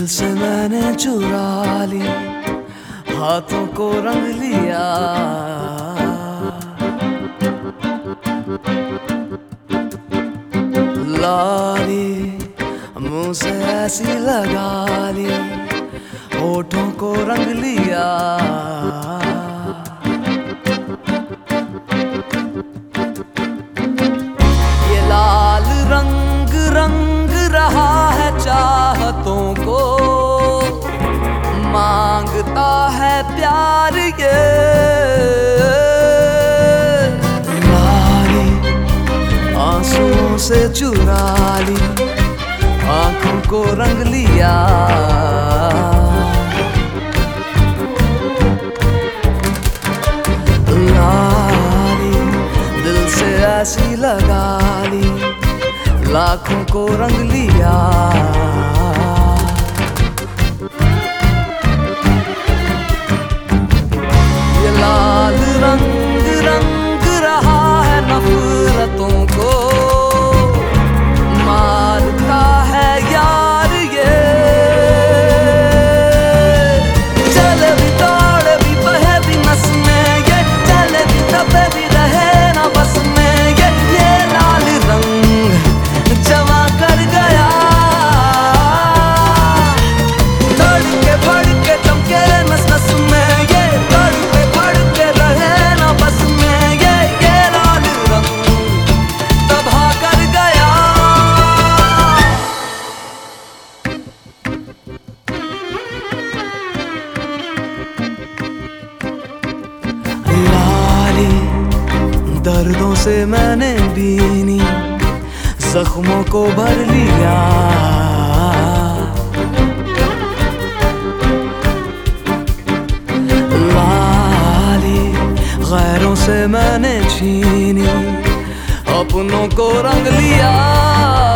दिल से मैंने चुरा ली, हाथों को रंग लिया। लाली मुंह से ऐसी लगा ली, होठों को रंग लिया। ये लाल रंग रंग रहा है चाहतों को, मांगता है प्यार ये। लाली आंसुओं से चुरा ली, आंखों को रंग लिया। लाली दिल से ऐसी लगा ली, लाखों को रंग लिया। ये लाल रंग रंग रहा है नफरतों को, मारता है यार ये। चले भी दौड़े भी बहे भी नस में ये, चले भी दबे भी रहे ना बस में ये लाल रंग जमा कर गया। धड़के भड़के चमके नस नस में ये, धड़के भड़के रहे ना बस में ये लाल रंग तबाह कर गया। लाली दर्दों से मैंने बीनी, जख्मों को भर लिया। लाली गैरों से मैंने छीनी, अपनों को रंग लिया।